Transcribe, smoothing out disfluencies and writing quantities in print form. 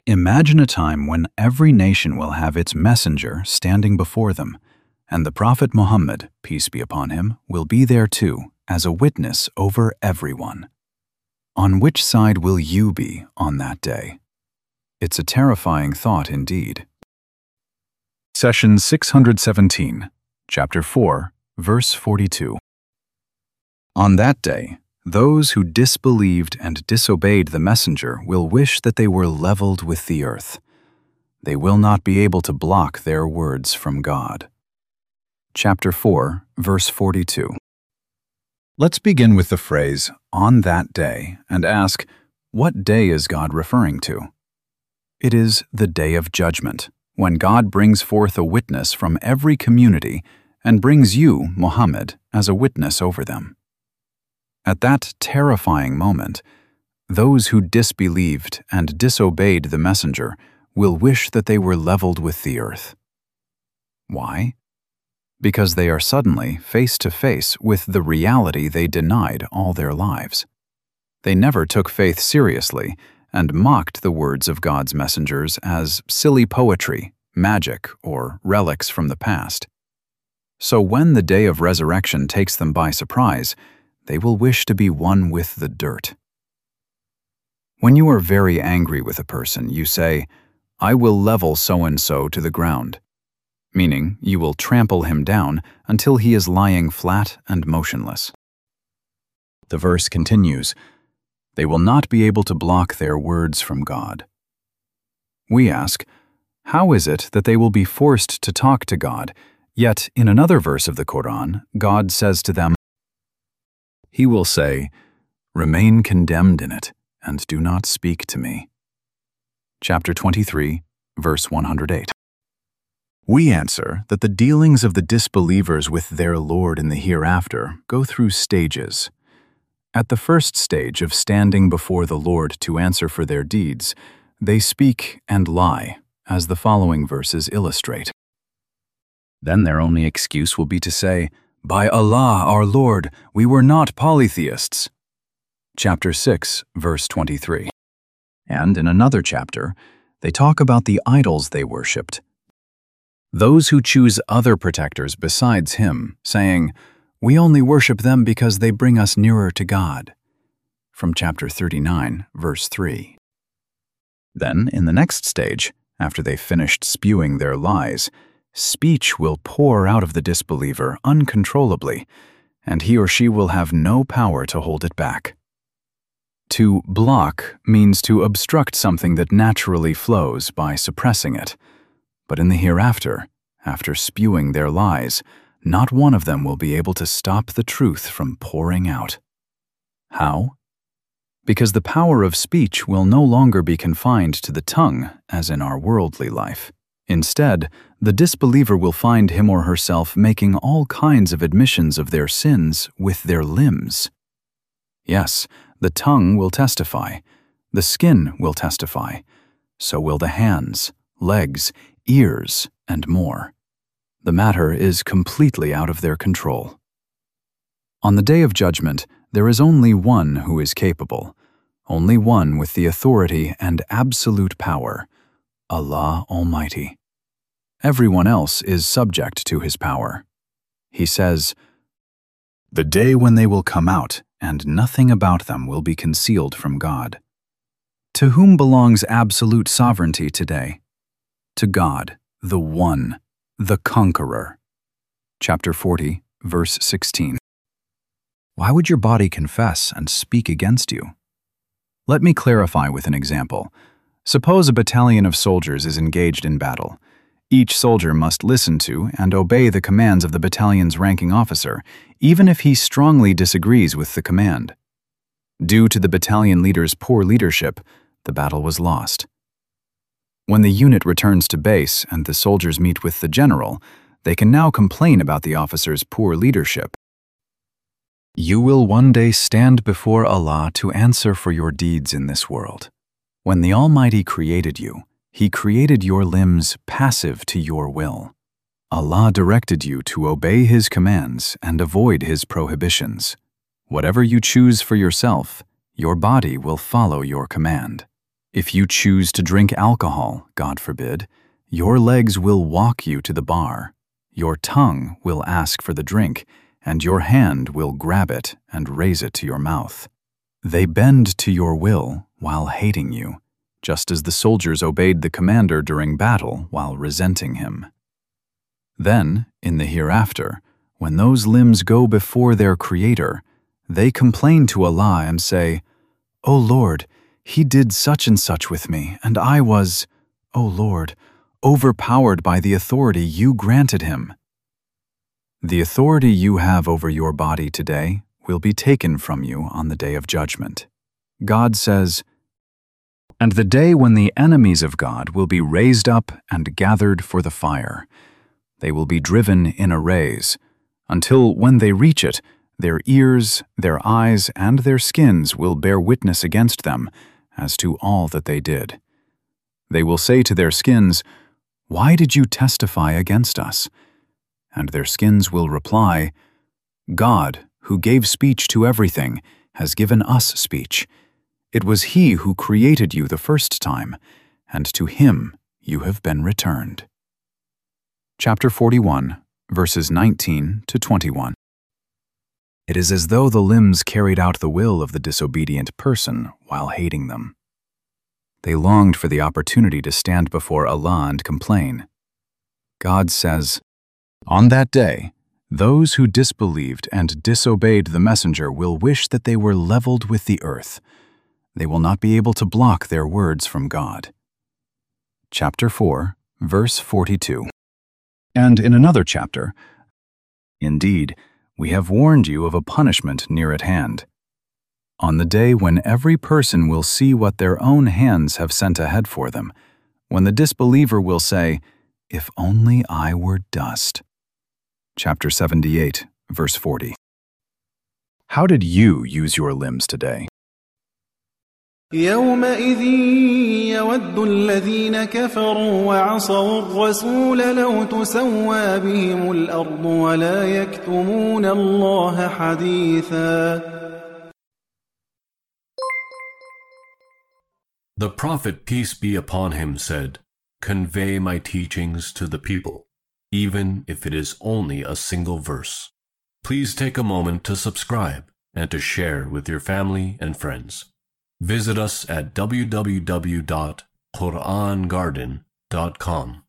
Imagine a time when every nation will have its messenger standing before them, and the Prophet Muhammad, peace be upon him, will be there too, as a witness over everyone. On which side will you be on that day? It's a terrifying thought indeed. Session 617, Chapter 4, Verse 42. On that day, those who disbelieved and disobeyed the messenger will wish that they were leveled with the earth. They will not be able to block their words from God. Chapter 4, Verse 42. Let's begin with the phrase, on that day, and ask, what day is God referring to? It is the Day of Judgment, when God brings forth a witness from every community and brings you, Muhammad, as a witness over them. At that terrifying moment, those who disbelieved and disobeyed the messenger will wish that they were leveled with the earth. Why? Because they are suddenly face to face with the reality they denied all their lives. They never took faith seriously and mocked the words of God's messengers as silly poetry, magic, or relics from the past. So when the day of resurrection takes them by surprise, they will wish to be one with the dirt. When you are very angry with a person, you say, I will level so-and-so to the ground, meaning you will trample him down until he is lying flat and motionless. The verse continues, they will not be able to block their words from God. We ask, how is it that they will be forced to talk to God, yet in another verse of the Quran, God says to them, He will say, remain condemned in it, and do not speak to me. Chapter 23, verse 108. We answer that the dealings of the disbelievers with their Lord in the hereafter go through stages. At the first stage of standing before the Lord to answer for their deeds, they speak and lie, as the following verses illustrate. Then their only excuse will be to say, by Allah, our Lord, we were not polytheists. Chapter 6, verse 23. And in another chapter, they talk about the idols they worshipped. Those who choose other protectors besides Him, saying, we only worship them because they bring us nearer to God. From chapter 39, verse 3. Then, in the next stage, after they've finished spewing their lies, speech will pour out of the disbeliever uncontrollably, and he or she will have no power to hold it back. To block means to obstruct something that naturally flows by suppressing it. But in the hereafter, after spewing their lies, not one of them will be able to stop the truth from pouring out. How? Because the power of speech will no longer be confined to the tongue, as in our worldly life. Instead, the disbeliever will find him or herself making all kinds of admissions of their sins with their limbs. Yes, the tongue will testify, the skin will testify, so will the hands, legs, ears, and more. The matter is completely out of their control. On the Day of Judgment, there is only one who is capable, only one with the authority and absolute power, Allah Almighty. Everyone else is subject to His power. He says, the day when they will come out, and nothing about them will be concealed from God. To whom belongs absolute sovereignty today? To God, the One, the Conqueror. Chapter 40, verse 16. Why would your body confess and speak against you? Let me clarify with an example. Suppose a battalion of soldiers is engaged in battle. Each soldier must listen to and obey the commands of the battalion's ranking officer, even if he strongly disagrees with the command. Due to the battalion leader's poor leadership, the battle was lost. When the unit returns to base and the soldiers meet with the general, they can now complain about the officer's poor leadership. You will one day stand before Allah to answer for your deeds in this world. When the Almighty created you, He created your limbs passive to your will. Allah directed you to obey His commands and avoid His prohibitions. Whatever you choose for yourself, your body will follow your command. If you choose to drink alcohol, God forbid, your legs will walk you to the bar, your tongue will ask for the drink, and your hand will grab it and raise it to your mouth. They bend to your will while hating you, just as the soldiers obeyed the commander during battle while resenting him. Then, in the hereafter, when those limbs go before their Creator, they complain to Allah and say, "O Lord, he did such and such with me, and I was, O Lord, overpowered by the authority you granted him." The authority you have over your body today will be taken from you on the day of judgment. God says, "And the day when the enemies of God will be raised up and gathered for the fire. They will be driven in arrays, until when they reach it, their ears, their eyes, and their skins will bear witness against them as to all that they did. They will say to their skins, 'Why did you testify against us?' And their skins will reply, 'God, who gave speech to everything, has given us speech. It was He who created you the first time, and to Him you have been returned." Chapter 41, verses 19 to 21. It is as though the limbs carried out the will of the disobedient person while hating them. They longed for the opportunity to stand before Allah and complain. God says, "On that day, those who disbelieved and disobeyed the messenger will wish that they were leveled with the earth. They will not be able to block their words from God." Chapter 4, verse 42. And in another chapter, "Indeed, we have warned you of a punishment near at hand. On the day when every person will see what their own hands have sent ahead for them, when the disbeliever will say, 'If only I were dust.'" Chapter 78, verse 40. How did you use your limbs today? يومئذ يود الذين كفروا وعصوا الرسول لو تسوى بهم الأرض ولا يكتمون الله حديثا. The Prophet, peace be upon him, said, "Convey my teachings to the people, even if it is only a single verse." Please take a moment to subscribe and to share with your family and friends. Visit us at www.qurangarden.com.